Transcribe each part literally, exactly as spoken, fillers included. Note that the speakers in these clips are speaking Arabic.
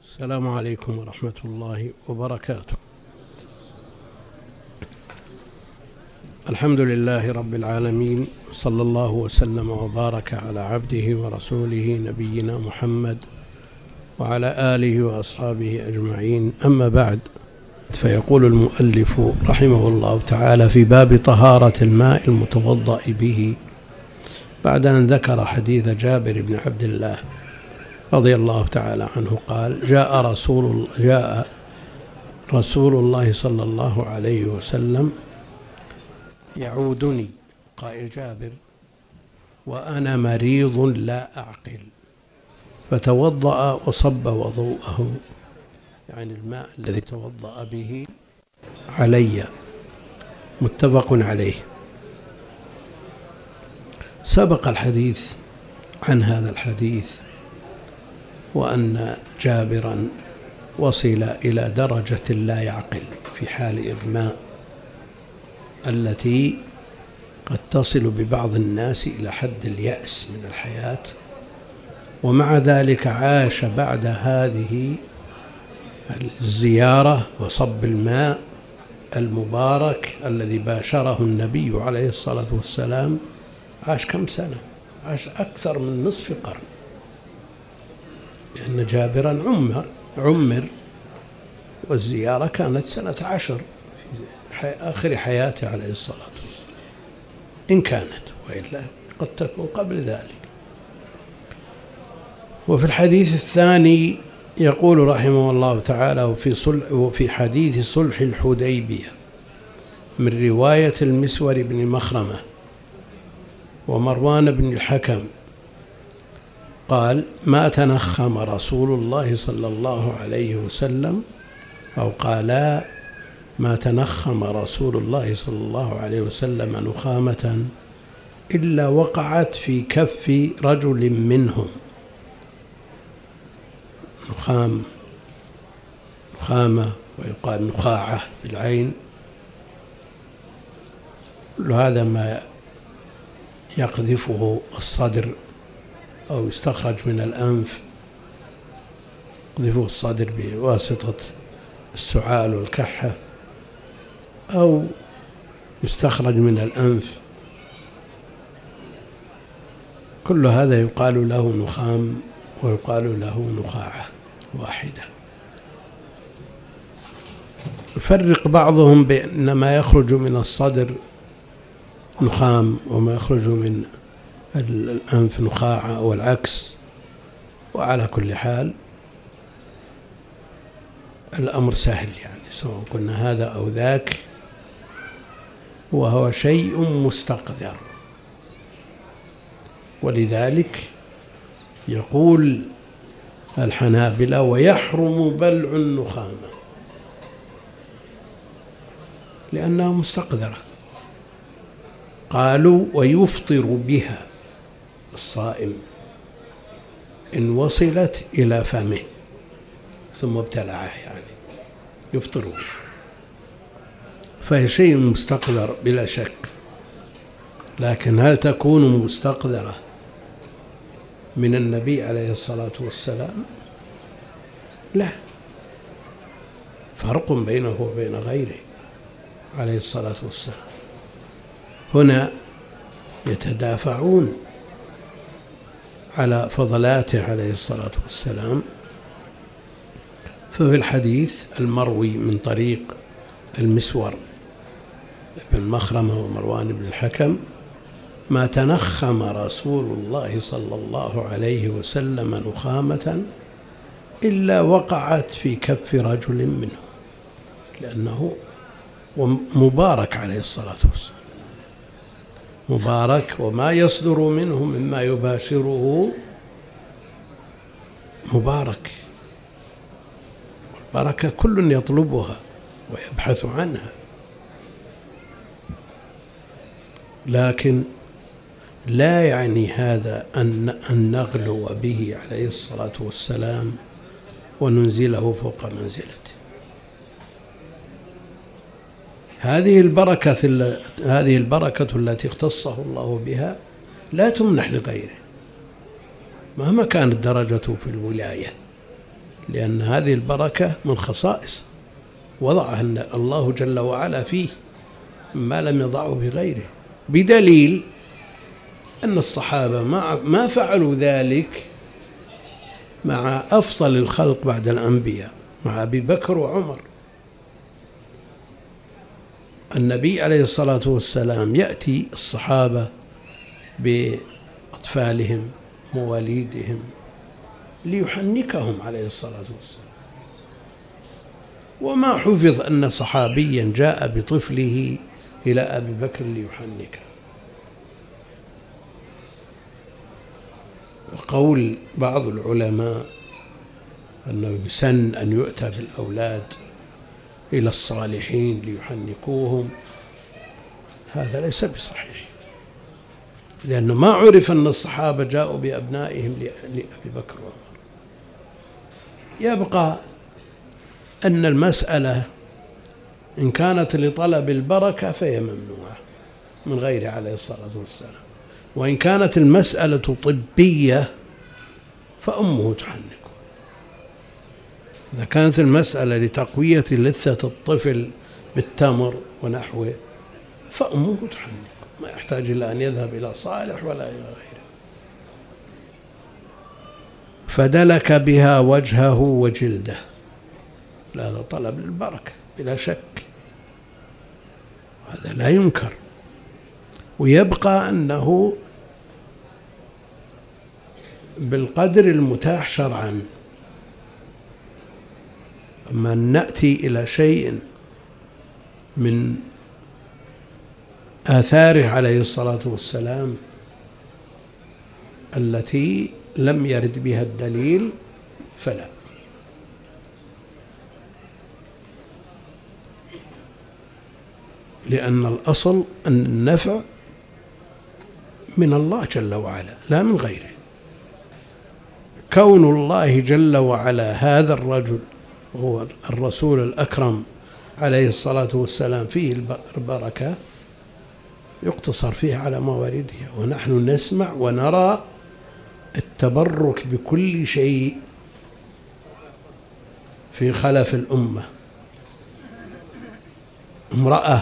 السلام عليكم ورحمة الله وبركاته. الحمد لله رب العالمين، صلى الله وسلم وبارك على عبده ورسوله نبينا محمد وعلى آله وأصحابه أجمعين، أما بعد، فيقول المؤلف رحمه الله تعالى في باب طهارة الماء المتوضأ به، بعد أن ذكر حديث جابر بن عبد الله رضي الله تعالى عنه قال: جاء رسول جاء رسول الله صلى الله عليه وسلم يعودني، قائل جابر، وأنا مريض لا أعقل، فتوضأ وصب وضوءه، يعني الماء الذي توضأ به، علي، متفق عليه. سبق الحديث عن هذا الحديث، وأن جابرا وصل إلى درجة لا يعقل في حال إغماء التي قد تصل ببعض الناس إلى حد اليأس من الحياة، ومع ذلك عاش بعد هذه الزيارة وصب الماء المبارك الذي باشره النبي عليه الصلاة والسلام، عاش كم سنة؟ عاش أكثر من نصف قرن، لأن جابرا عمر عمر والزيارة كانت سنة عشر في آخر حياته عليه الصلاة والسلام، إن كانت، وإلا قد تكون قبل ذلك. وفي الحديث الثاني يقول رحمه الله تعالى: وفي, صلح وفي حديث صلح الحديبية من رواية المسور بن مخرمة ومروان بن الحكم قال: ما تنخم رسول الله صلى الله عليه وسلم، أو قالا: ما تنخم رسول الله صلى الله عليه وسلم نخامة إلا وقعت في كف رجل منهم. نخام نخامة، ويقال نخاعة بالعين، كل هذا ما يقذفه الصدر أو يستخرج من الأنف، يقذفه الصدر بواسطة السعال والكحة، أو يستخرج من الأنف، كل هذا يقال له نخام ويقال له نخاعة واحدة. يفرق بعضهم بأن ما يخرج من الصدر نخام وما يخرج من الأنف نخاعة والعكس، وعلى كل حال الأمر سهل، يعني سواء قلنا هذا أو ذاك، وهو شيء مستقذر. ولذلك يقول الحنابلة: ويحرم بلع النخامة لأنها مستقذرة. قالوا: ويفطر بها الصائم إن وصلت إلى فمه ثم ابتلعه، يعني يفطر، فهي شيء مستقذر بلا شك. لكن هل تكون مستقذرة من النبي عليه الصلاة والسلام؟ لا، فرق بينه وبين غيره عليه الصلاة والسلام. هنا يتدافعون على فضلاته عليه الصلاة والسلام. ففي الحديث المروي من طريق المسور بن مخرمة ومروان بن الحكم: ما تنخم رسول الله صلى الله عليه وسلم نخامة إلا وقعت في كف رجل منه، لأنه مبارك عليه الصلاة والسلام، مبارك، وما يصدر منه مما يباشره مبارك. البركة كل يطلبها ويبحث عنها، لكن لا يعني هذا أن نغلو به عليه الصلاة والسلام وننزله فوق منزلته. هذه البركة هذه البركة التي اختصه الله بها لا تمنح لغيره، مهما كانت درجته في الولاية، لأن هذه البركة من خصائص وضعها الله جل وعلا فيه ما لم يضعه في غيره، بدليل أن الصحابة ما فعلوا ذلك مع أفضل الخلق بعد الأنبياء، مع أبي بكر وعمر. النبي عليه الصلاة والسلام يأتي الصحابة بأطفالهم مواليدهم ليحنكهم عليه الصلاة والسلام، وما حفظ أن صحابيا جاء بطفله إلى أبي بكر ليحنكه. وقول بعض العلماء أنه يسن أن يؤتى بالأولاد إلى الصالحين ليحنكوهم، هذا ليس بصحيح، لأنه ما عرف أن الصحابة جاءوا بأبنائهم لأبي بكر وعمر. يبقى أن المسألة إن كانت لطلب البركة فهي ممنوعة من غيره عليه الصلاة والسلام، وإن كانت المسألة طبية فأمه تحنكه. إذا كانت المسألة لتقوية لثة الطفل بالتمر ونحوه فأمه تحنكه، ما يحتاج إلى أن يذهب إلى صالح ولا إلى غيره. فدلك بها وجهه وجلده، هذا طلب للبركة بلا شك، هذا لا ينكر. ويبقى أنه بالقدر المتاح شرعا. أما أن نأتي إلى شيء من آثاره عليه الصلاة والسلام التي لم يرد بها الدليل فلا. لأن الأصل أن النفع من الله جل وعلا لا من غيره. كون الله جل وعلا هذا الرجل هو الرسول الأكرم عليه الصلاة والسلام فيه البركة يقتصر فيه على مواردها، ونحن نسمع ونرى التبرك بكل شيء في خلف الأمة. امرأة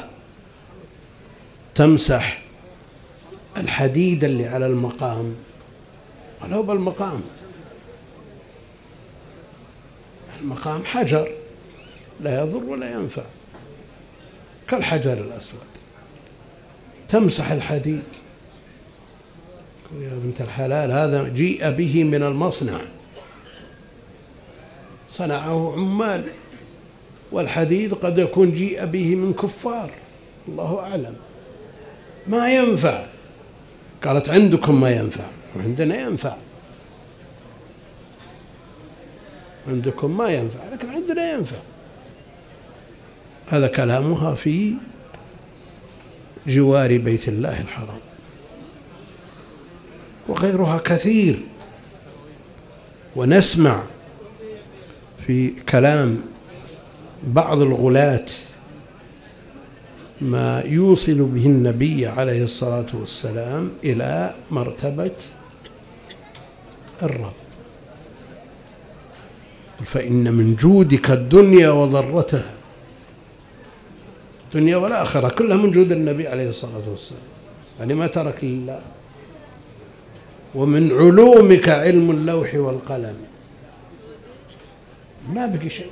تمسح الحديد اللي على المقام ولو بالمقام، المقام حجر لا يضر ولا ينفع كالحجر الأسود، تمسح الحديد. يا بنت الحلال هذا جيء به من المصنع، صنعه عمال، والحديد قد يكون جيء به من كفار، الله أعلم، ما ينفع. قالت عندكم ما ينفع وعندنا ينفع، عندكم ما ينفع لكن عندنا ينفع. هذا كلامها في جوار بيت الله الحرام. وغيرها كثير، ونسمع في كلام بعض الغلاة ما يوصل به النبي عليه الصلاة والسلام إلى مرتبة الرب. فإن من جودك الدنيا وضرتها، الدنيا والآخرة كلها من جود النبي عليه الصلاة والسلام، يعني ما ترك لله. ومن علومك علم اللوح والقلم، ما بقي شيء.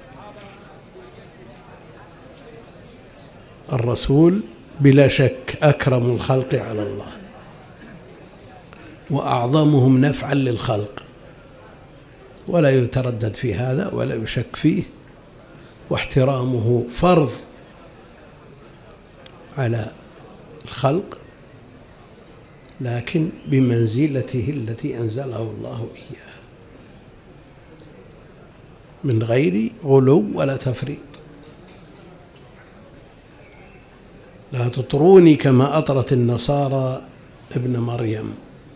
الرسول بلا شك أكرم الخلق على الله وأعظمهم نفعا للخلق، ولا يتردد في هذا ولا يشك فيه. واحترامه فرض على الخلق، لكن بمنزلته التي أنزله الله إياه من غير غلو ولا تفريط. لا تطروني كما أطرت النصارى ابن مريم،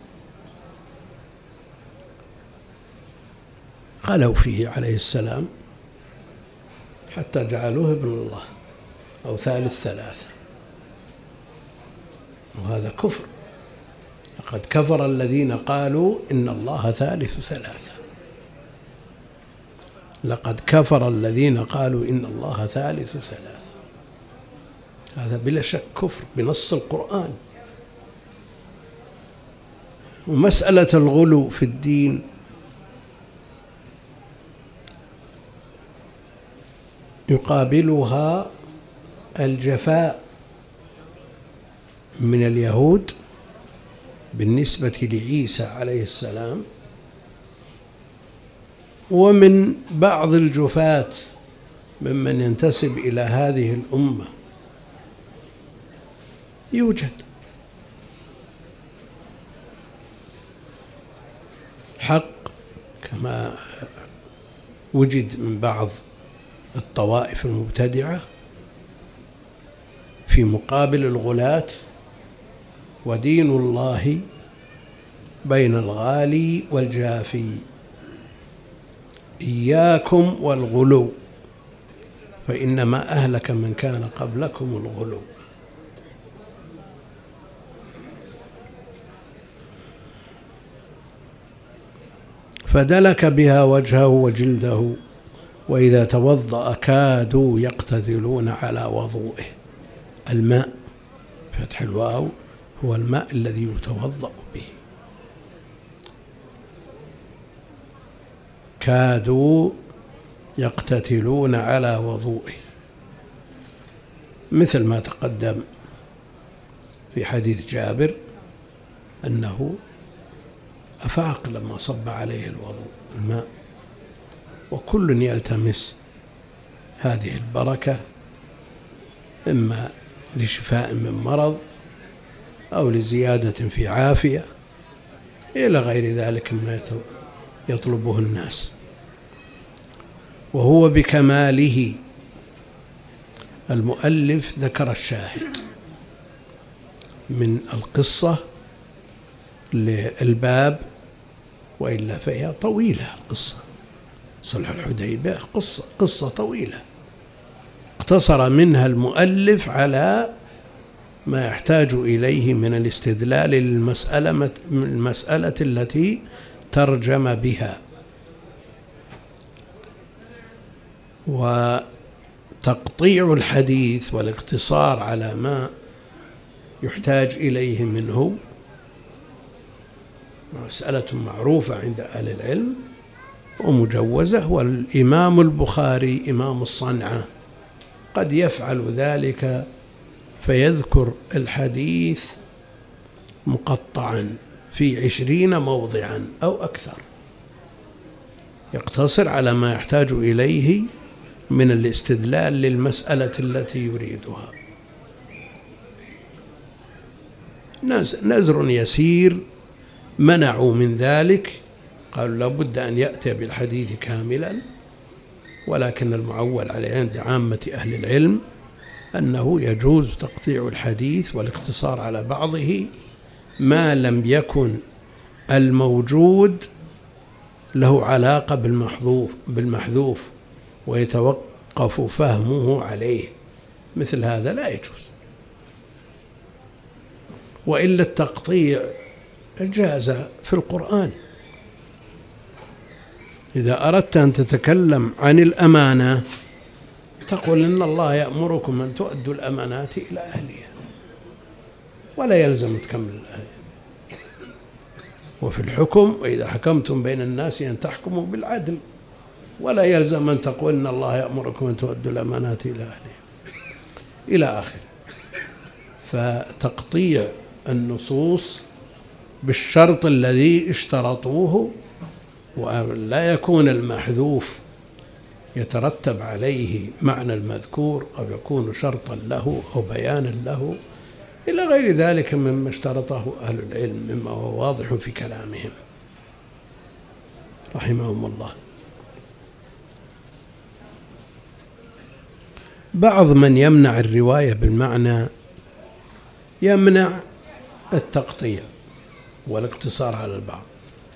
غلوا فيه عليه السلام حتى جعلوه ابن الله أو ثالث ثلاثة، وهذا كفر. لقد كفر الذين قالوا إن الله ثالث ثلاثة. لقد كفر الذين قالوا إن الله ثالث ثلاث. هذا بلا شك كفر بنص القرآن. ومسألة الغلو في الدين يقابلها الجفاء من اليهود بالنسبة لعيسى عليه السلام، ومن بعض الجفاة ممن ينتسب إلى هذه الأمة يوجد. حق كما وجد من بعض الطوائف المبتدعة في مقابل الغلاة، ودين الله بين الغالي والجافي، إياكم والغلو فإنما أهلك من كان قبلكم الغلو. فدلك بها وجهه وجلده، وإذا توضأ كادوا يقتتلون على وضوئه. الماء فتح الواو هو الماء الذي يتوضأ به. كادوا يقتتلون على وضوئه، مثل ما تقدم في حديث جابر أنه أفاق لما صب عليه الوضوء الماء. وكل يلتمس هذه البركة إما لشفاء من مرض أو لزيادة في عافية إلى غير ذلك مما يطلبه الناس. وهو بكماله. المؤلف ذكر الشاهد من القصة للباب، وإلا فهي طويلة القصة. صلح الحديبية قصة قصة طويلة اقتصر منها المؤلف على ما يحتاج إليه من الاستدلال للمسألة المسألة التي ترجم بها. وتقطيع الحديث والاقتصار على ما يحتاج إليه منه مسألة معروفة عند أهل العلم ومجوزة. والإمام البخاري إمام الصنعة قد يفعل ذلك فيذكر الحديث مقطعا في عشرين موضعا أو أكثر، يقتصر على ما يحتاج إليه من الاستدلال للمسألة التي يريدها. نزر يسير منعوا من ذلك، قالوا لابد أن يأتي بالحديث كاملا، ولكن المعول عليه عند عامة أهل العلم أنه يجوز تقطيع الحديث والاقتصار على بعضه ما لم يكن الموجود له علاقة بالمحذوف بالمحذوف ويتوقف فهمه عليه. مثل هذا لا يجوز. وإلا التقطيع جاز في القرآن. إذا أردت أن تتكلم عن الأمانة تقول إن الله يأمركم أن تؤدوا الأمانات إلى أهلها، ولا يلزم تكمل الآية. وفي الحكم وإذا حكمتم بين الناس أن تحكموا بالعدل، ولا يلزم أن تقول إن الله يأمركم أن تؤدوا الأمانات إلى أهلها إلى آخر. فتقطيع النصوص بالشرط الذي اشترطوه، وأن لا يكون المحذوف يترتب عليه معنى المذكور أو يكون شرطا له أو بيانا له إلى غير ذلك مما اشترطه أهل العلم مما هو واضح في كلامهم رحمهم الله. بعض من يمنع الرواية بالمعنى يمنع التقطيع والاقتصار على البعض.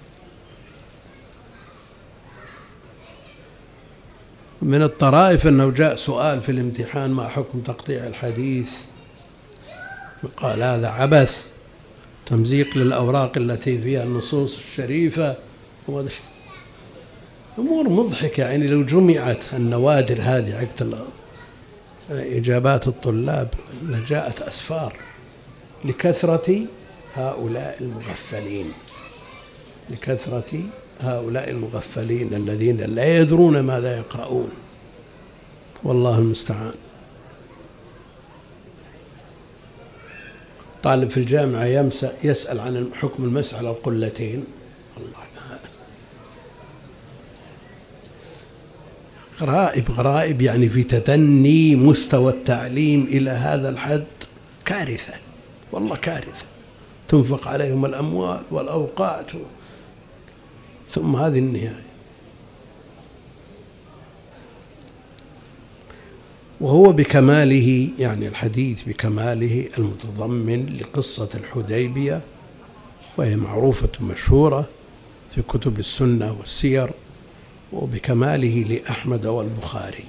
من الطرائف أنه جاء سؤال في الامتحان: ما حكم تقطيع الحديث؟ قال هذا عبث، تمزيق للأوراق التي فيها النصوص الشريفة. أمور مضحكة يعني لو جمعت النوادر هذه عقد إجابات الطلاب لجاءت أسفار لكثرة هؤلاء المغفلين لكثرة هؤلاء المغفلين الذين لا يدرون ماذا يقرؤون، والله المستعان. طالب في الجامعة يسأل عن حكم المسح على القلتين، الله غرائب غرائب يعني في تدني مستوى التعليم إلى هذا الحد، كارثة والله كارثة. تنفق عليهم الأموال والأوقات ثم هذه النهاية. وهو بكماله يعني الحديث بكماله المتضمن لقصة الحديبية، وهي معروفة مشهورة في كتب السنة والسير، وبكماله لأحمد والبخاري.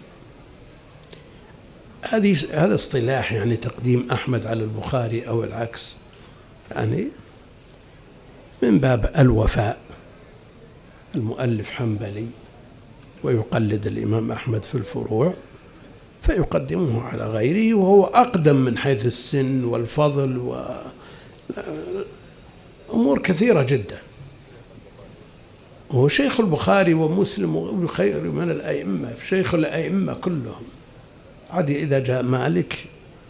هذه هذا اصطلاح يعني تقديم أحمد على البخاري أو العكس، يعني من باب الوفاء. المؤلف حنبلي ويقلد الإمام أحمد في الفروع فيقدمه على غيره، وهو أقدم من حيث السن والفضل وأمور كثيرة جدا. وهو شيخ البخاري ومسلم وخير من الأئمة، شيخ الأئمة كلهم. عاد إذا جاء مالك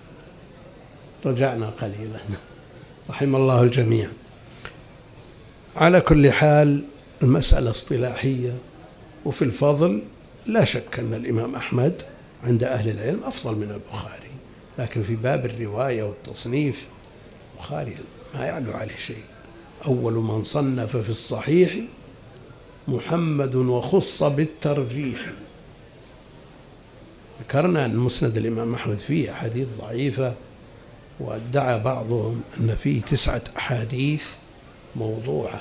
رجعنا قليلا، رحم الله الجميع. على كل حال المسألة اصطلاحية، وفي الفضل لا شك أن الإمام أحمد عند أهل العلم أفضل من البخاري، لكن في باب الرواية والتصنيف البخاري ما يعلو عليه شيء. أول من صنف في الصحيح محمد وخص بالترجيح. ذكرنا أن مسند الإمام أحمد فيه أحاديث ضعيفة، وادعى بعضهم أن فيه تسعة أحاديث موضوعة،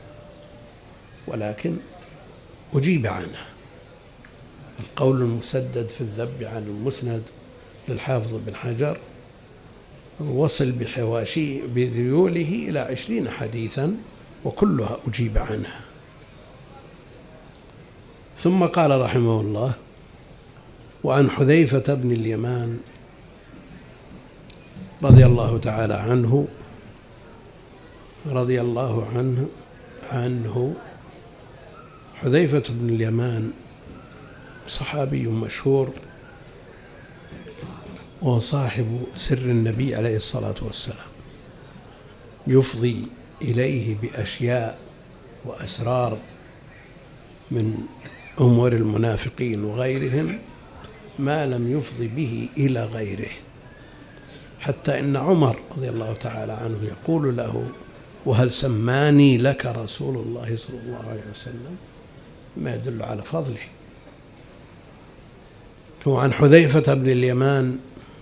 ولكن أجيب عنها. القول المسدد في الذب عن المسند للحافظ بن حجر وصل بحواشي بذيوله إلى عشرين حديثا، وكلها أجيب عنها. ثم قال رحمه الله: وعن حذيفة بن اليمان رضي الله تعالى عنه رضي الله عنه عنه حذيفة بن اليمان صحابي مشهور، وصاحب سر النبي عليه الصلاة والسلام، يفضي إليه بأشياء وأسرار من أمور المنافقين وغيرهم ما لم يفضي به إلى غيره، حتى إن عمر رضي الله تعالى عنه يقول له: وهل سماني لك رسول الله صلى الله عليه وسلم؟ ما يدل على فضله. وعن حذيفة بن اليمان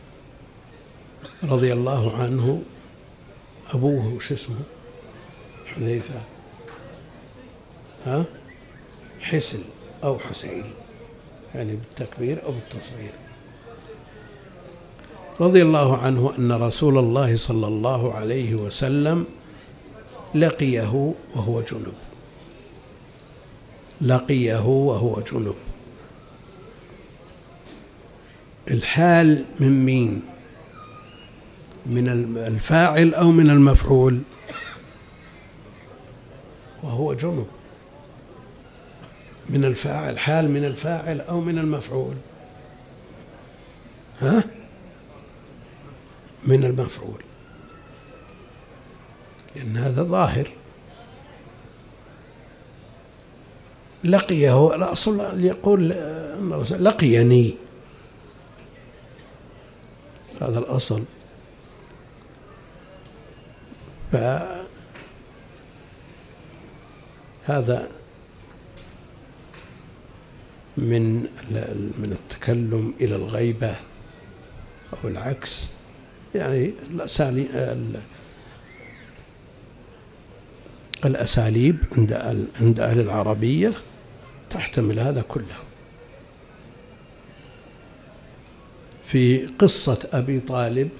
رضي الله عنه، أبوه وش اسمه؟ حذيفة ها حسن أو حسين، يعني بالتكبير أو بالتصغير. رضي الله عنه أن رسول الله صلى الله عليه وسلم لقيه وهو جنب لقيه وهو جنب. الحال من مين؟ من الفاعل أو من المفعول؟ وهو جنب. من الفاعل، حال من الفاعل أو من المفعول؟ ها؟ من المفعول، لأن هذا ظاهر. لقيه، الأصل يقول لقيني، هذا الأصل. فهذا من من التكلم إلى الغيبة أو العكس، يعني الأساليب عند عند أهل العربية تحتمل هذا كله. في قصة أبي طالب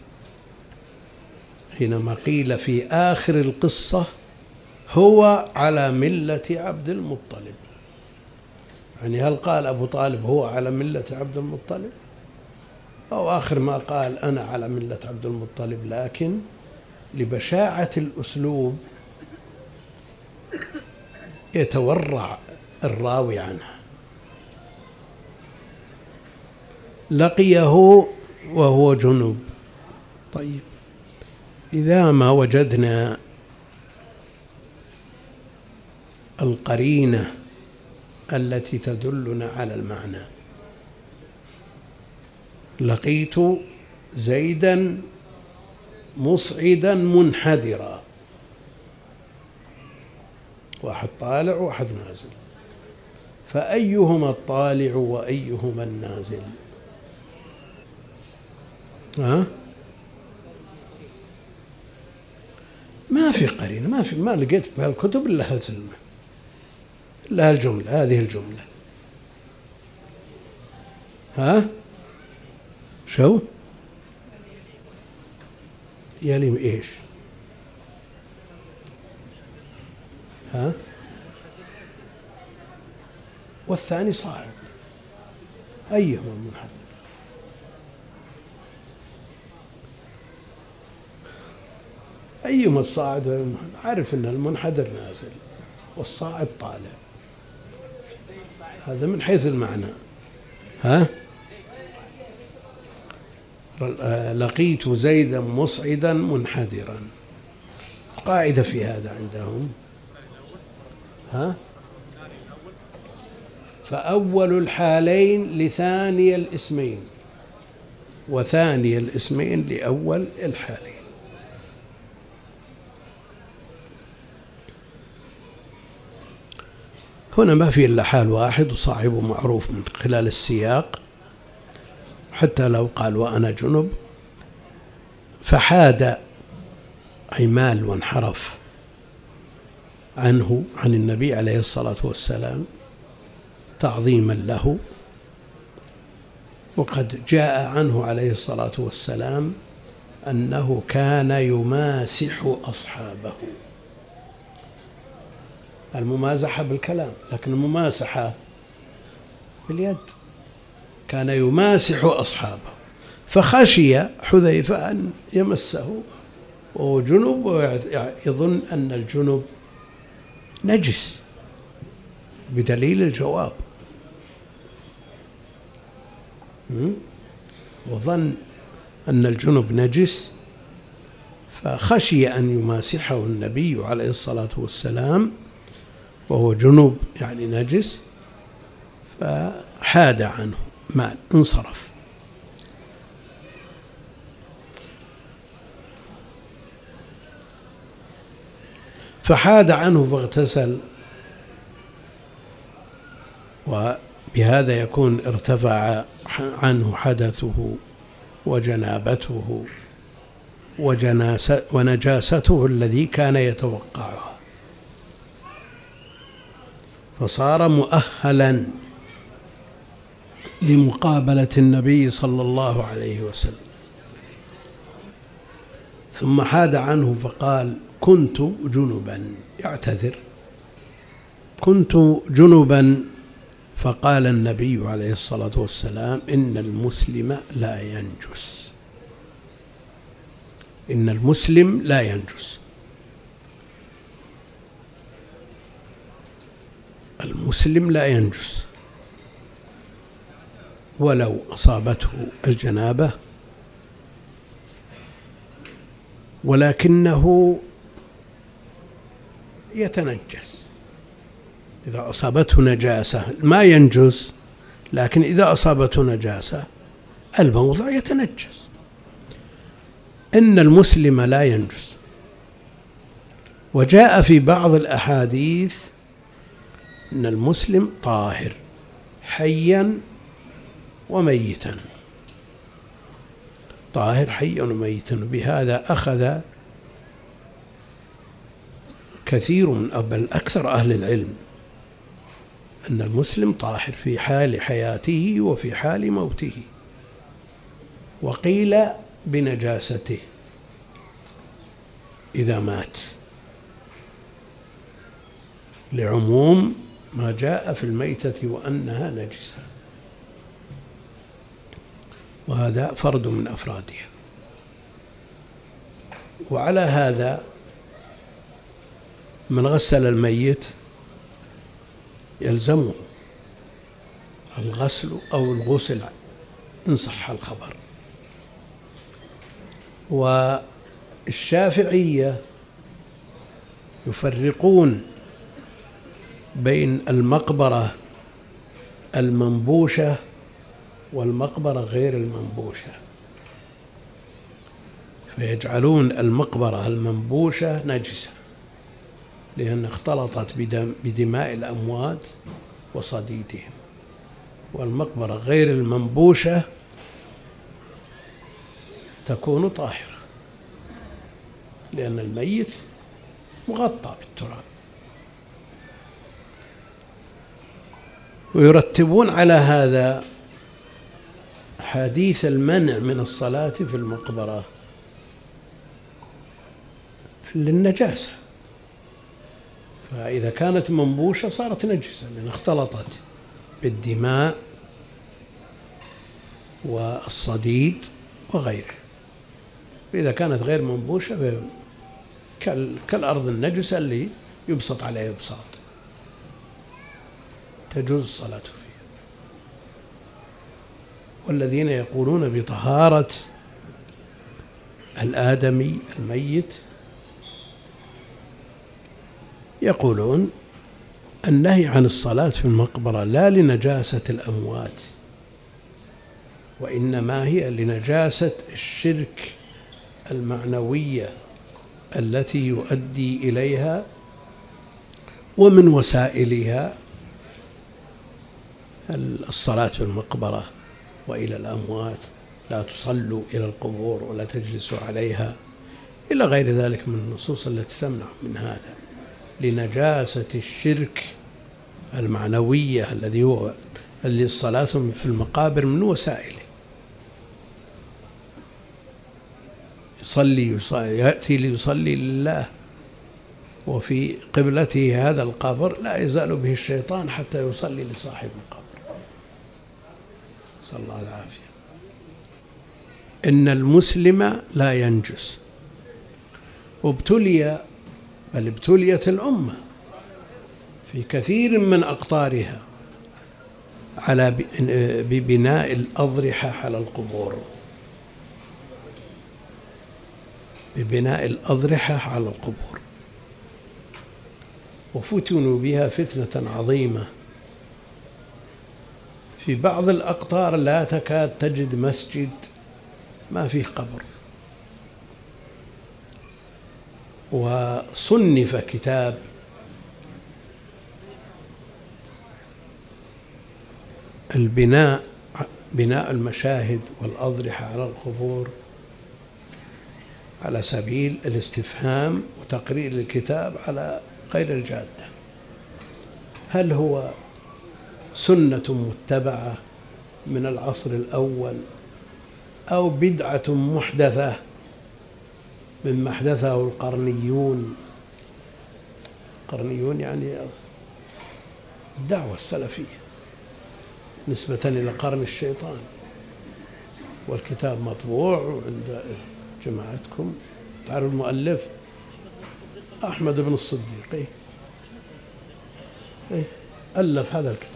حينما قيل في آخر القصة: هو على ملة عبد المطلب، يعني هل قال أبو طالب هو على ملة عبد المطلب، أو آخر ما قال أنا على ملة عبد المطلب، لكن لبشاعة الأسلوب يتورع الراوي عنها. لقيه وهو جنب. طيب، إذا ما وجدنا القرينة التي تدلنا على المعنى، لقيت زيدا مصعدا منحدرا، واحد طالع وواحد نازل، فأيهما الطالع وأيهما النازل؟ ها؟ ما في قرينة، ما في، ما لقيت بهالكتب إلا هالكلمة، إلا هالجملة، هذه الجملة. ها؟ شو؟ يلي إيش؟ ها؟ والثاني صاعد، أيهما المنحدر؟ أيهما الصاعد والمنحدر؟ عارف أن المنحدر نازل والصاعد طالع، هذا من حيث المعنى. ها؟ لقيت زيدا مصعدا منحدرا، قاعدة في هذا عندهم. ها؟ فأول الحالين لثاني الاسمين، وثاني الاسمين لأول الحالين. هنا ما في إلا حال واحد وصاحبه معروف من خلال السياق، حتى لو قال وأنا جنب فحاد أي مال وانحرف عنه عن النبي عليه الصلاة والسلام تعظيما له، وقد جاء عنه عليه الصلاة والسلام أنه كان يماسح أصحابه. الممازحة بالكلام، لكن المماسحة باليد. كان يماسح أصحابه، فخشي حذيفة أن يمسه وهو جنب، ويظن أن الجنب نجس بدليل الجواب، وظن أن الجنب نجس، فخشي أن يماسحه النبي عليه الصلاة والسلام وهو جنب يعني نجس، فحاد عنه مال، انصرف. فحاد عنه فاغتسل، وبهذا يكون ارتفع عنه حدثه وجنابته ونجاسته الذي كان يتوقعها، فصار مؤهلا لمقابلة النبي صلى الله عليه وسلم. ثم حاد عنه فقال كنت جنبا، يعتذر، كنت جنبا. فقال النبي عليه الصلاة والسلام إن المسلم لا ينجس، إن المسلم لا ينجس، المسلم لا ينجس ولو أصابته الجنابة، ولكنه يتنجس إذا أصابته نجاسة. ما ينجس، لكن إذا أصابته نجاسة الموضع يتنجس. إن المسلم لا ينجس. وجاء في بعض الأحاديث إن المسلم طاهر حيا وميتا، طاهر حيا وميتا. بهذا أخذ كثير من بل أكثر أهل العلم أن المسلم طاهر في حال حياته وفي حال موته، وقيل بنجاسته إذا مات، لعموم ما جاء في الميتة وأنها نجسة، وهذا فرد من أفرادها. وعلى هذا من غسل الميت يلزمه الغسل أو الغسل إن صح الخبر. والشافعية يفرقون بين المقبرة المنبوشة والمقبرة غير المنبوشة، فيجعلون المقبرة المنبوشة نجسة لأن اختلطت بدماء الأموات وصديدهم، والمقبرة غير المنبوشة تكون طاهرة لأن الميت مغطى بالتراب. ويرتبون على هذا حديث المنع من الصلاة في المقبرة للنجاسة، فإذا كانت منبوشة صارت نجسة لأن اختلطت بالدماء والصديد وغيره. وإذا كانت غير منبوشة كالأرض النجسة اللي يبسط عليها بساط تجوز الصلاة فيها. والذين يقولون بطهارة الآدمي الميت يقولون النهي عن الصلاة في المقبرة لا لنجاسة الأموات، وإنما هي لنجاسة الشرك المعنوية التي يؤدي إليها ومن وسائلها الصلاة في المقبرة وإلى الأموات، لا تصلوا إلى القبور ولا تجلسوا عليها إلى غير ذلك من النصوص التي تمنع من هذا، لنجاسة الشرك المعنوية الذي هو اللي الصلاة في المقابر من وسائله. يصلي, يصلي يأتي ليصلي لله وفي قبلته هذا القبر لا يزال به الشيطان حتى يصلي لصاحب القبر، صلى الله العافية. إن المسلم لا ينجس. وابتلي بل ابتليت الأمة في كثير من أقطارها على ببناء الأضرحة على القبور، ببناء الأضرحة على القبور، وفتنوا بها فتنة عظيمة. في بعض الأقطار لا تكاد تجد مسجد ما فيه قبر. وصنف كتاب البناء بناء المشاهد والأضرحة على القبور على سبيل الاستفهام وتقرير الكتاب على غير الجادة. هل هو سنة متبعة من العصر الأول أو بدعة محدثة مما أحدثه القرنيون؟ القرنيون يعني الدعوة السلفية نسبة إلى قرن الشيطان. والكتاب مطبوع عند جماعتكم. تعرف المؤلف أحمد بن الصديق إيه؟ إيه؟ ألف هذا الكتاب.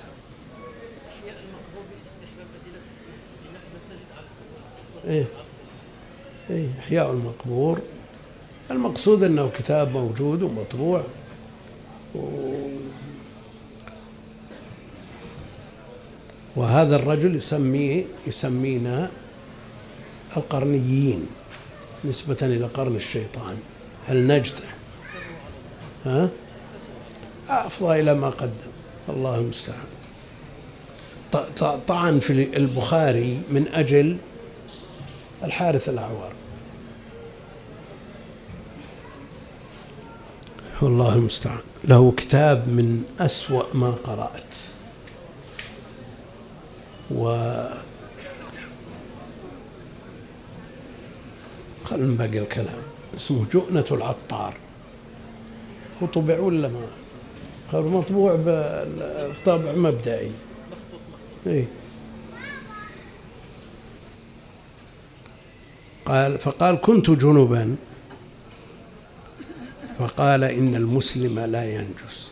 إيه؟ إيه؟ إحياء المقبور. المقصود أنه كتاب موجود ومطبوع و... وهذا الرجل يسميه يسمينا القرنيين نسبة إلى قرن الشيطان. هل نجد؟ ها؟ أفضى إلى ما قدم، الله المستعان. طعن في البخاري من أجل الحارث الأعور، والله المستعان. له كتاب من أسوأ ما قرأت، و خلنا باقي الكلام. اسمه جؤنة العطار، هو طبع ولا ما قال مطبوع بالطابع مبدئي. إيه؟ قال فقال كنت جنبا فقال إن المسلم لا ينجس.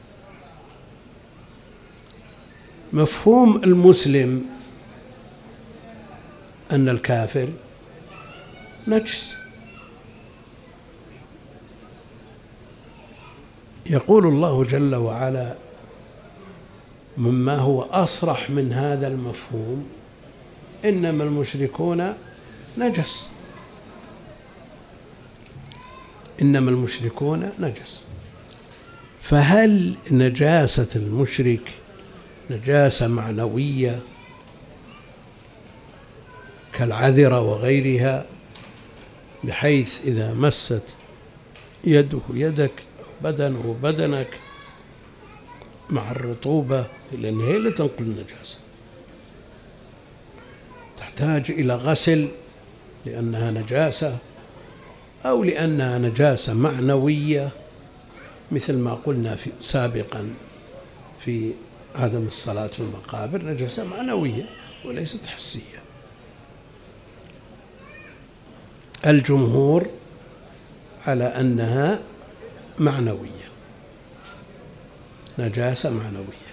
مفهوم المسلم أن الكافر نجس. يقول الله جل وعلا مما هو أصرح من هذا المفهوم إنما المشركون نجس. إنما المشركون نجس. فهل نجاسة المشرك نجاسة معنوية كالعذرة وغيرها، بحيث إذا مست يده يدك أو بدنه بدنك مع الرطوبة، لأن هي اللي تنقل النجاسة، تحتاج إلى غسل لأنها نجاسة، أو لأنها نجاسة معنوية مثل ما قلنا في سابقا في عدم الصلاة في المقابر، نجاسة معنوية وليست حسية. الجمهور على أنها معنوية، نجاسة معنوية،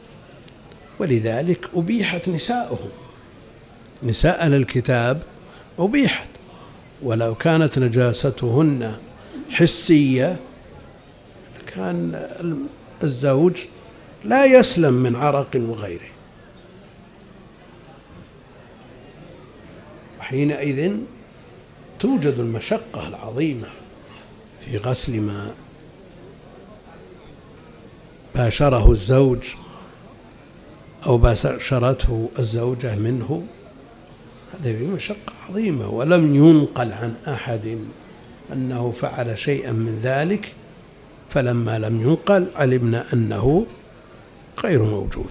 ولذلك أبيحت نساؤهم، نساء أهل الكتاب أبيحت، ولو كانت نجاستهن حسية كان الزوج لا يسلم من عرق وغيره، وحينئذ توجد المشقة العظيمة في غسل ما باشره الزوج أو باشرته الزوجة منه، هذه مشقة عظيمة. ولم ينقل عن أحد أنه فعل شيئا من ذلك، فلما لم ينقل علمنا أنه غير موجود،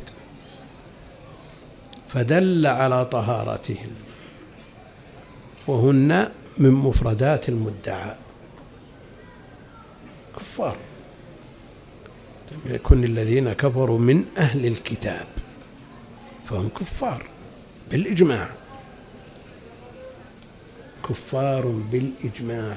فدل على طهارتهم، وهن من مفردات المدعى كفار. لم يكن الذين كفروا من أهل الكتاب فهم كفار بالإجماع، كفار بالإجماع.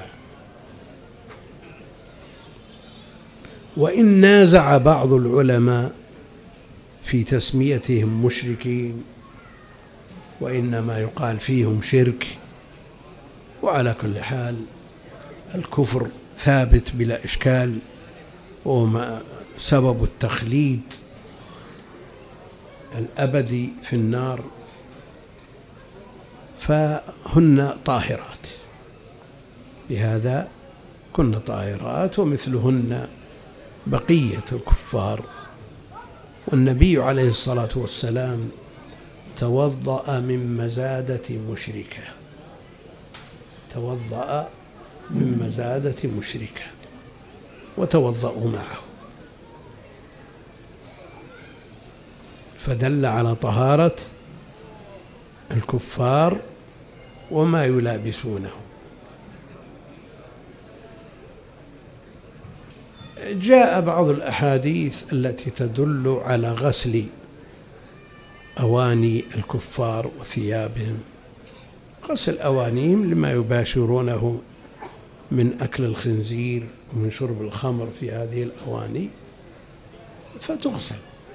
وإن نازع بعض العلماء في تسميتهم مشركين، وإنما يقال فيهم شرك، وعلى كل حال الكفر ثابت بلا إشكال، وما سبب التخليد الأبدي في النار، فهن طاهرات، بهذا كن طاهرات، ومثلهن بقية الكفار. والنبي عليه الصلاة والسلام توضأ من مزادة مشركة، توضأ من مزادة مشركة وتوضأوا معه، فدل على طهارة الكفار وما يلابسونه. جاء بعض الأحاديث التي تدل على غسل أواني الكفار وثيابهم، غسل أوانيهم لما يباشرونه من أكل الخنزير ومن شرب الخمر في هذه الأواني فتغسل،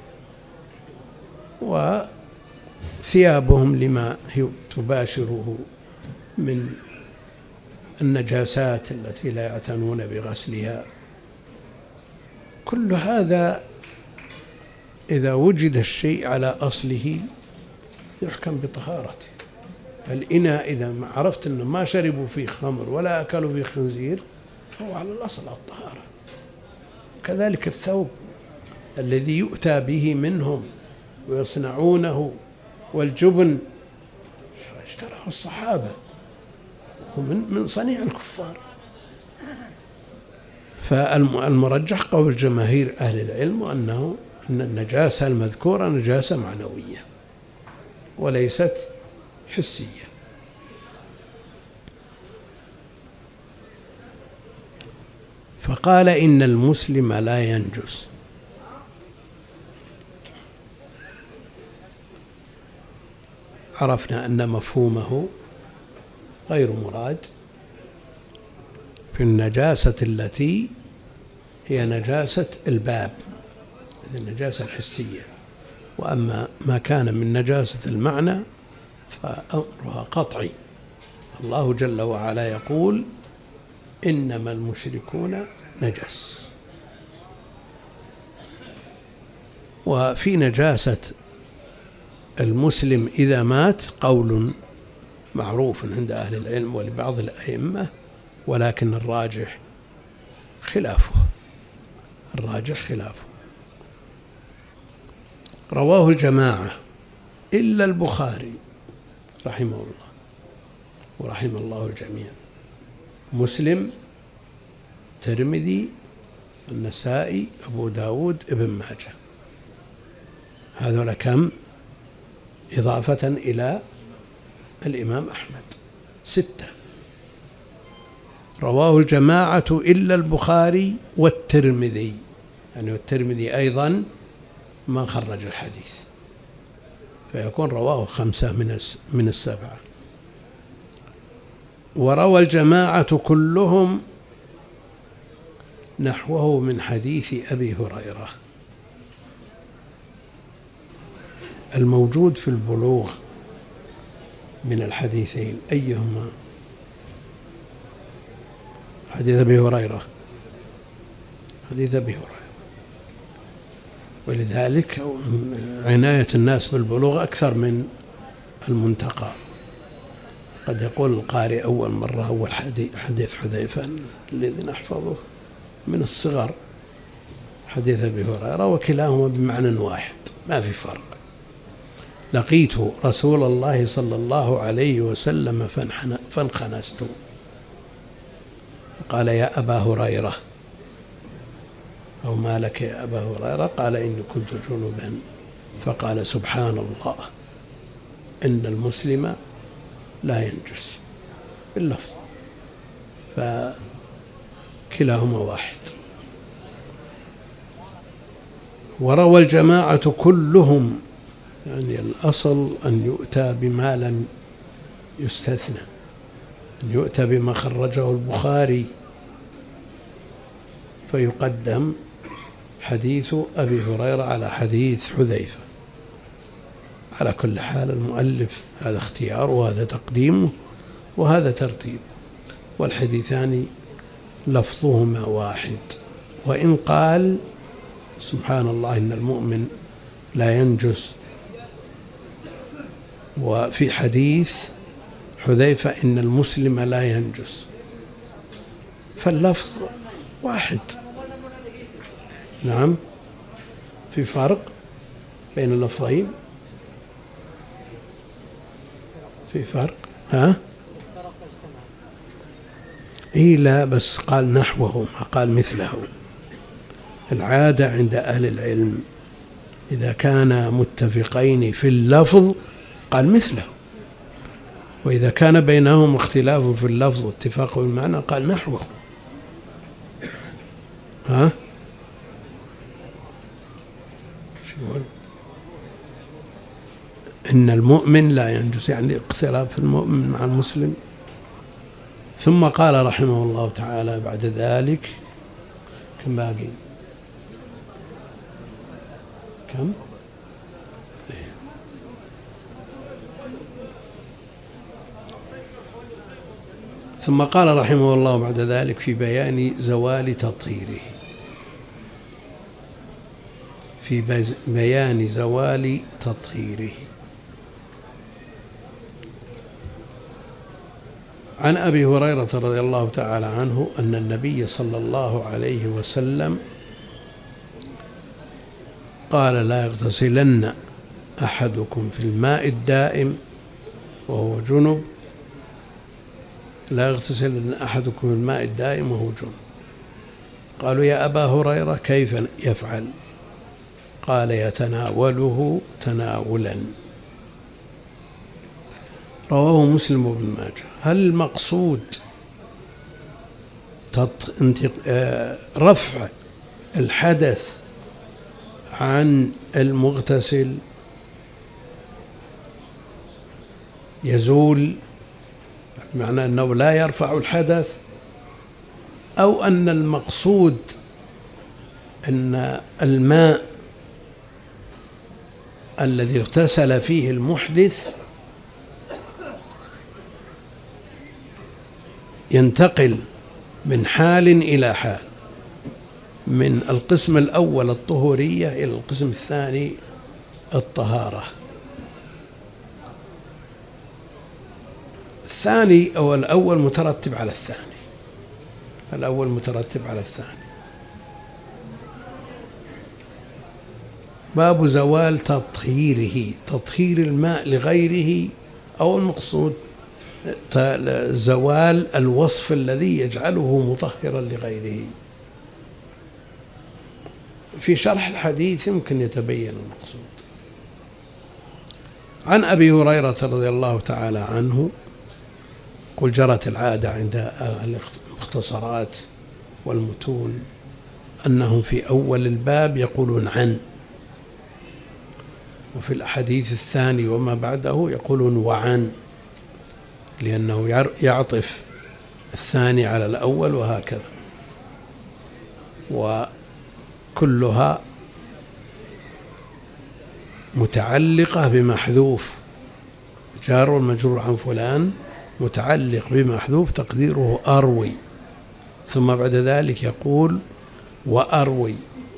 وثيابهم لما تباشره من النجاسات التي لا يعتنون بغسلها. كل هذا إذا وجد الشيء على أصله يحكم بطهارته. الإناء إذا ما عرفت أنه ما شربوا فيه خمر ولا أكلوا فيه خنزير فهو على الأصل الطهارة. كذلك الثوب الذي يؤتى به منهم ويصنعونه، والجبن اشتراه الصحابة ومن من صنيع الكفار. فالمرجح قول جماهير أهل العلم أنه أن النجاسة المذكورة نجاسة معنوية وليست حسية. فقال إن المسلم لا ينجس، عرفنا أن مفهومه غير مراد في النجاسة التي هي نجاسة الباب، النجاسة الحسية. وأما ما كان من نجاسة المعنى فأمرها قطعي. الله جل وعلا يقول إنما المشركون نجس. وفي نجاسة المسلم إذا مات قول معروف عند أهل العلم ولبعض الأئمة، ولكن الراجح خلافه، الراجح خلافه. رواه الجماعة إلا البخاري رحمه الله ورحم الله الجميع، مسلم، الترمذي، النسائي، أبو داود، ابن ماجه، هذول كم إضافة إلى الإمام أحمد؟ ستة. رواه الجماعة إلا البخاري والترمذي، يعني والترمذي أيضا ما خرج الحديث، فيكون رواه خمسة من السبعة. وروى الجماعة كلهم نحوه من حديث أبي هريرة. الموجود في البلوغ من الحديثين أيهما؟ حديث أبي هريرة، حديث أبي هريرة. ولذلك عناية الناس بالبلوغ أكثر من المنتقى. قد يقول القارئ أول مرة أول حديث حذيفة الذي نحفظه من الصغر حديث أبي هريرة، وكلاهما بمعنى واحد ما في فرق. لقيت رسول الله صلى الله عليه وسلم فانخنست، قال يا أبا هريرة، أو ما لك يا أبا هريرة؟ قال إني كنت جنبا، فقال سبحان الله إن المسلم لا ينجس باللفظ، فكلاهما واحد. وروى الجماعة كلهم، يعني الأصل أن يؤتى بما لم يستثنى، أن يؤتى بما خرجه البخاري فيقدم حديث أبي هريرة على حديث حذيفة. على كل حال المؤلف هذا اختيار وهذا تقديمه وهذا ترتيب، والحديثان لفظهما واحد. وإن قال سبحان الله إن المؤمن لا ينجس، وفي حديث حذيفة إن المسلم لا ينجس، فاللفظ واحد. نعم، في فرق بين اللفظين، في فرق. ها إيه لا، بس قال نحوه ما قال مثله. العادة عند أهل العلم إذا كان متفقين في اللفظ قال مثله، وإذا كان بينهم اختلاف في اللفظ واتفاق في المعنى قال نحوه. ها شو إن المؤمن لا ينجس، يعني اختلاف المؤمن مع المسلم. ثم قال رحمه الله تعالى بعد ذلك كم باقي؟ كم؟ ثم قال رحمه الله بعد ذلك في بيان زوال تطهيره، في بيان زوال تطهيره. عن أبي هريرة رضي الله تعالى عنه أن النبي صلى الله عليه وسلم قال لا يغتسلن أحدكم في الماء الدائم وهو جنب، لا يغتسلن أحدكم في الماء الدائم وهو جنب. قالوا يا أبا هريرة كيف يفعل؟ قال يتناوله تناولا. رواه مسلم وابن ماجه. هل المقصود رفع الحدث عن المغتسل يزول، معنى أنه لا يرفع الحدث، أو أن المقصود أن الماء الذي اغتسل فيه المحدث ينتقل من حال إلى حال، من القسم الأول الطهورية إلى القسم الثاني الطهارة. الثاني أو الأول مترتب على الثاني، الأول مترتب على الثاني. باب زوال تطهيره، تطهير الماء لغيره، أو المقصود زوال الوصف الذي يجعله مطهرا لغيره. في شرح الحديث يمكن يتبين المقصود. عن أبي هريرة رضي الله تعالى عنه قل جرت العادة عند المختصرات والمتون أنهم في أول الباب يقولون عن، وفي الحديث الثاني وما بعده يقولون وعن، لأنه يعطف الثاني على الأول وهكذا، وكلها متعلقة بمحذوف، جار والمجرور عن فلان متعلق بمحذوف تقديره أروي، ثم بعد ذلك يقول وأروي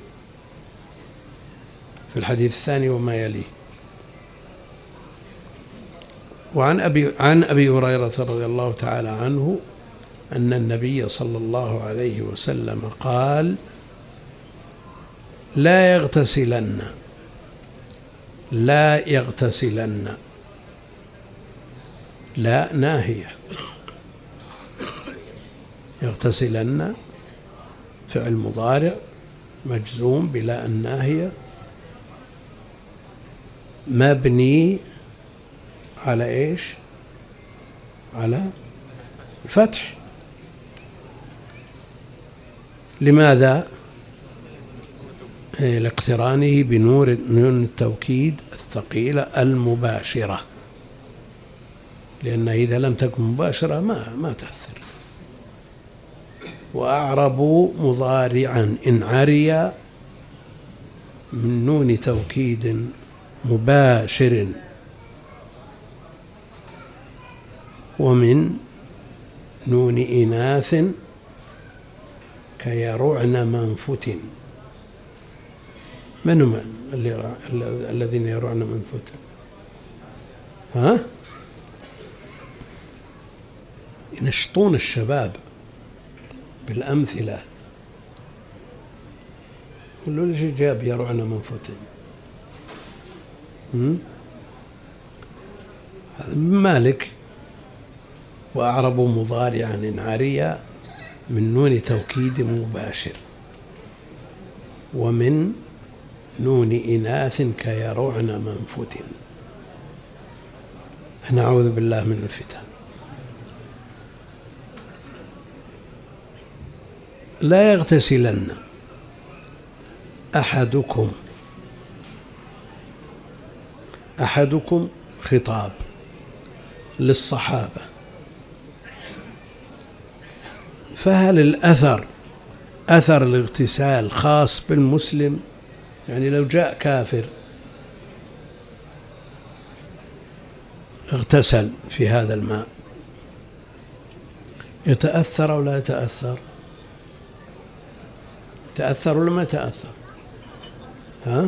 في الحديث الثاني وما يليه. وعن أبي عن أبي هريرة رضي الله تعالى عنه أن النبي صلى الله عليه وسلم قال لا يغتسلن لا يغتسلن لا ناهية، يغتسلن فعل مضارع مجزوم بلا الناهية مبني على إيش؟ على الفتح. لماذا؟ لاقترانه بنور نون التوكيد الثقيلة المباشرة، لأن إذا لم تكن مباشرة ما ما تأثر. وأعربوا مضارعا إن عري من نون توكيد مباشر ومن نون إناث كيرعن منفت. من هم الذين يرعن منفت؟ ها؟ ينشطون الشباب بالأمثلة. قلوا ليش جاب يرعن منفت؟ هذا مالك. وأعربوا مضارعا إن عري من نون توكيد مباشر ومن نون إناث كيرعن منفت. نعوذ بالله من الفتن. لا يغتسلن أحدكم، أحدكم خطاب للصحابة، فهل الأثر أثر الاغتسال خاص بالمسلم؟ يعني لو جاء كافر اغتسل في هذا الماء يتأثر أو لا يتأثر؟ تأثر ولا ما تأثر؟ ها؟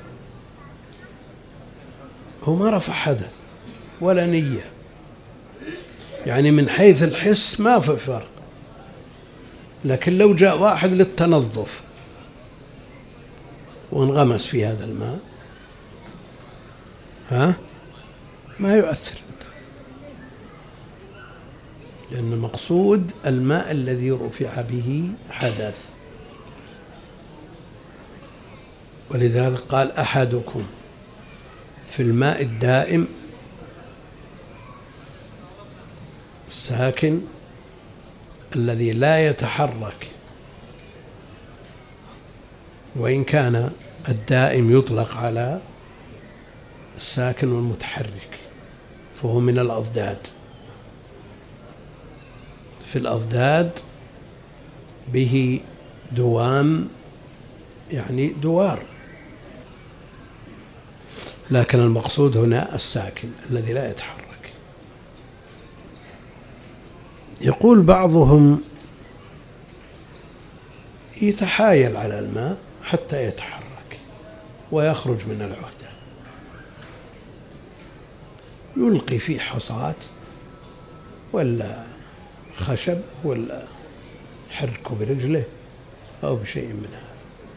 هو ما رفع حدث ولا نية، يعني من حيث الحس ما في فرق. لكن لو جاء واحد للتنظف وانغمس في هذا الماء ها ما يؤثر، لأن المقصود الماء الذي رفع به حدث. ولذلك قال أحدكم في الماء الدائم الساكن الذي لا يتحرك، وإن كان الدائم يطلق على الساكن والمتحرك، فهو من الأضداد. في الأضداد به دوام، يعني دوار، لكن المقصود هنا الساكن الذي لا يتحرك. يقول بعضهم يتحايل على الماء حتى يتحرك ويخرج من العهدة، يلقي فيه حصاة ولا خشب ولا حركه برجله أو بشيء من هذا،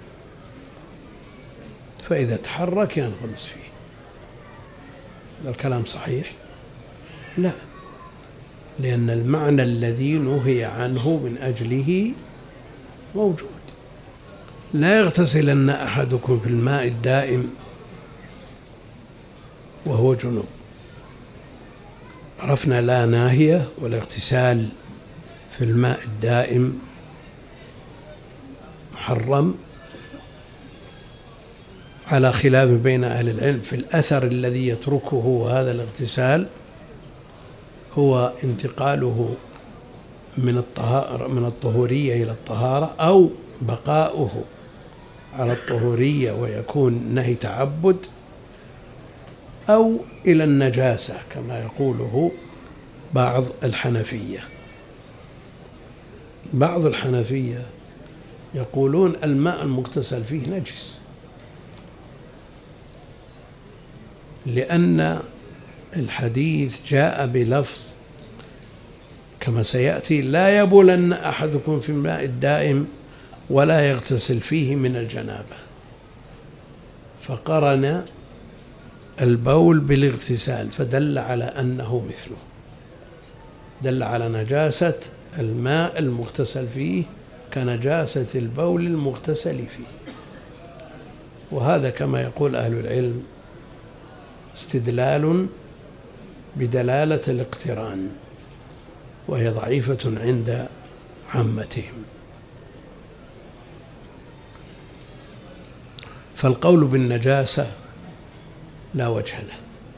فإذا تحرك ينغمس فيه. الكلام صحيح؟ لا، لأن المعنى الذي نهي عنه من أجله موجود. لا يغتسلن أحدكم في الماء الدائم وهو جنب. عرفنا لا ناهية، والاغتسال في الماء الدائم محرم، على خلاف بين أهل العلم في الأثر الذي يتركه هذا الاغتسال، هو انتقاله من الطهارة من الطهورية إلى الطهارة، أو بقاؤه على الطهورية ويكون نهي تعبد، أو إلى النجاسة كما يقوله بعض الحنفية. بعض الحنفية يقولون الماء المغتسل فيه نجس، لأن الحديث جاء بلفظ كما سيأتي: لا يبولن أحدكم في الماء الدائم ولا يغتسل فيه من الجنابة، فقرن البول بالاغتسال فدل على أنه مثله، دل على نجاسة الماء المغتسل فيه كنجاسة البول المغتسل فيه. وهذا كما يقول أهل العلم استدلال بدلالة الاقتران، وهي ضعيفة عند عامتهم. فالقول بالنجاسة لا وجه له،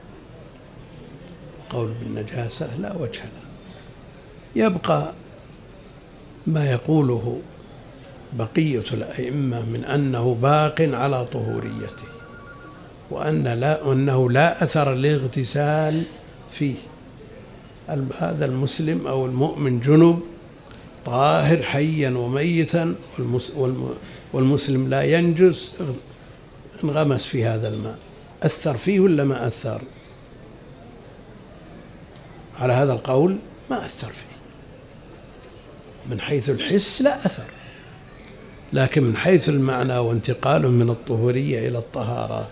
القول بالنجاسة لا وجه له. يبقى ما يقوله بقية الأئمة من أنه باق على طهوريته، وأن لا أنه لا أثر للاغتسال فيه. هذا المسلم أو المؤمن جنب طاهر حيا وميتا، والمسلم لا ينجس، انغمس في هذا الماء، أثر فيه ولا ما أثر؟ على هذا القول ما أثر فيه. من حيث الحس لا أثر، لكن من حيث المعنى وانتقاله من الطهورية إلى الطهارة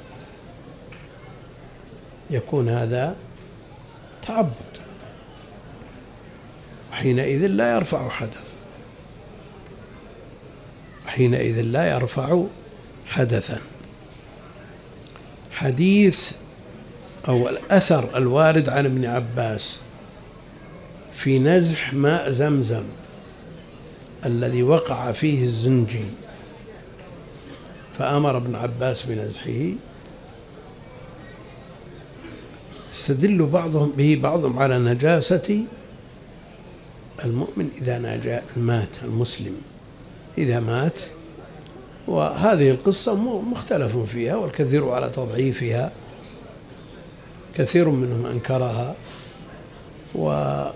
يكون هذا تعبد، حينئذ لا يرفع حدث، حينئذ لا يرفع حدثا. حديث أو الأثر الوارد عن ابن عباس في نزح ماء زمزم الذي وقع فيه الزنجي فأمر ابن عباس بنزحه، استدل بعضهم به بعضهم على نجاسة المؤمن إذا مات، المسلم إذا مات. وهذه القصة مختلف فيها، والكثير على تضعيفها، كثير منهم أنكرها. ولو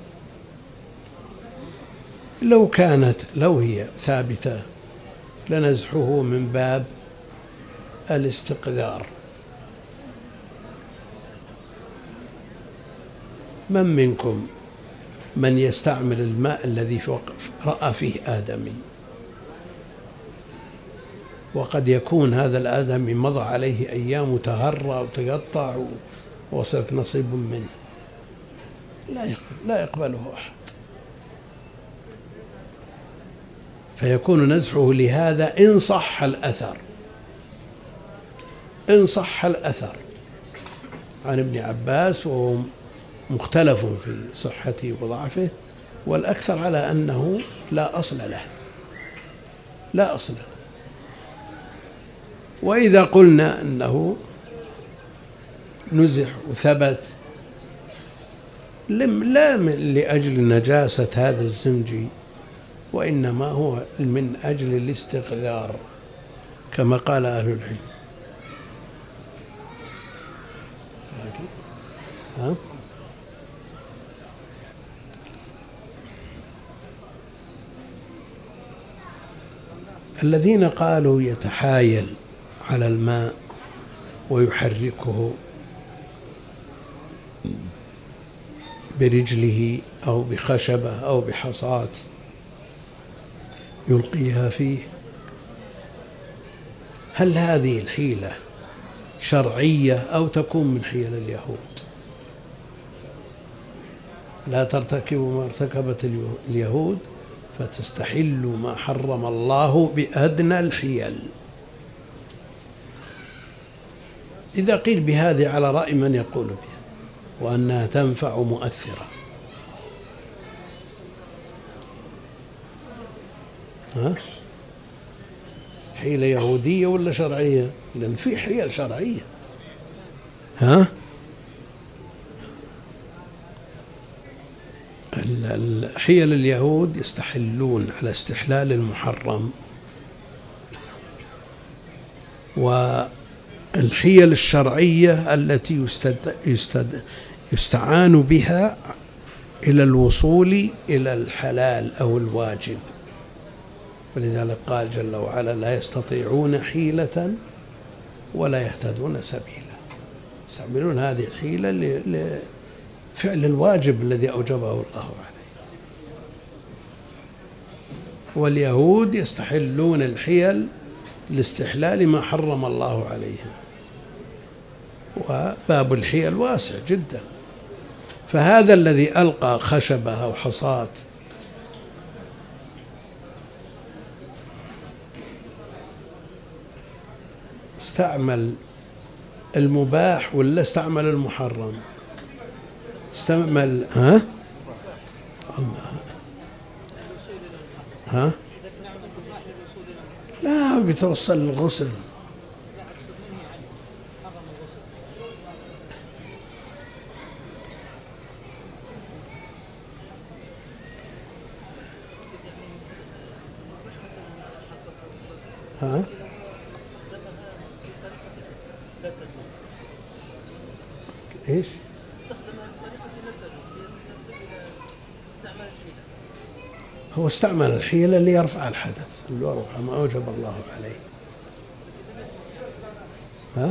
كانت لو هي ثابتة لنزحه من باب الاستقذار. من منكم من يستعمل الماء الذي رأى فيه آدمي، وقد يكون هذا الآدمي مضى عليه أيام وتهرى وتقطع ووصلك نصيب منه، لا يقبل لا يقبله أحد، فيكون نزحه لهذا إن صح الأثر، إن صح الأثر عن ابن عباس، وهو مختلف في صحته وضعفه، والأكثر على أنه لا أصل له، لا أصل له. وإذا قلنا أنه نزح وثبت لا لأجل نجاسة هذا الزنجي، وإنما هو من أجل الاستغلار كما قال أهل العلم. ها؟ الذين قالوا يتحايل على الماء ويحركه برجله أو بخشبة أو بحصاة يلقيها فيه، هل هذه الحيلة شرعية أو تكون من حيل اليهود؟ لا ترتكبوا ما ارتكبت اليهود فتستحلوا ما حرم الله بأدنى الحيل. إذا قيل بهذه على رأي من يقول بها وأنها تنفع مؤثرة، ها؟ حيلة يهودية ولا شرعية؟ لأن في حيل شرعية. ها؟ حيل اليهود يستحلون على استحلال المحرم، والحيل الشرعية التي يستد يستد يستعان بها إلى الوصول إلى الحلال أو الواجب. ولذلك قال جل وعلا: لا يستطيعون حيلة ولا يهتدون سبيلا. يستعملون هذه الحيلة لفعل الواجب الذي أوجبه الله عليه. واليهود يستحلون الحيل لاستحلال ما حرم الله عليهم، وباب الحيل واسع جدا. فهذا الذي ألقى خشبة أو حصاة استعمل المباح ولا استعمل المحرم؟ استعمل ها ها لا بيتوصل للغسل. ها ايش؟ هو استعمل الحيلة اللي يرفع الحدث، اللي يرفع ما أوجب الله عليه. ها؟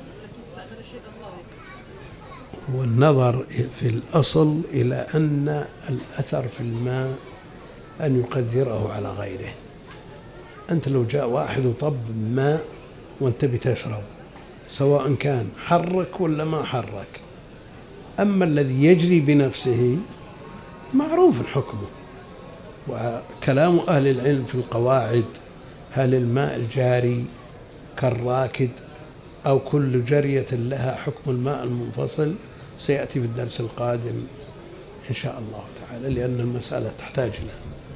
والنظر في الأصل إلى أن الأثر في الماء أن يقدره على غيره. أنت لو جاء واحد وطب ماء وأنت بتشرب، سواء كان حرك ولا ما حرك، أما الذي يجري بنفسه معروف حكمه. وكلام أهل العلم في القواعد: هل الماء الجاري كالراكد أو كل جرية لها حكم الماء المنفصل؟ سيأتي في الدرس القادم إن شاء الله تعالى، لأن المسألة تحتاج له.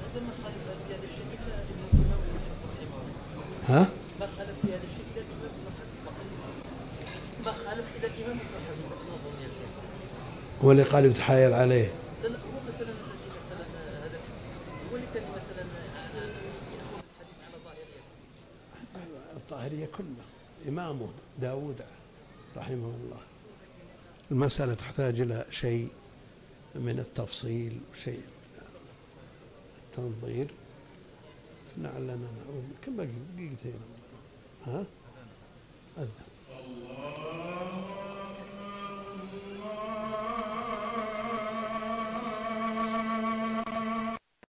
ها؟ ما خالف في هذا الشيء إلى الإمام ابن حزم، ما خالف إلى الإمام ابن حزم رحمه يا شيخ. هو اللي قال يتحايل عليه. لا لا، هو مثلا الذي مثلا هذا هو اللي كان مثلا يأخذ الحديث على ظاهرية. الظاهرية كلها إمامه داود رحمه الله. المسألة تحتاج إلى شيء من التفصيل وشيء من التنظير. لعلنا نعود. كم باقي دقيقتين؟ ها؟ أذن.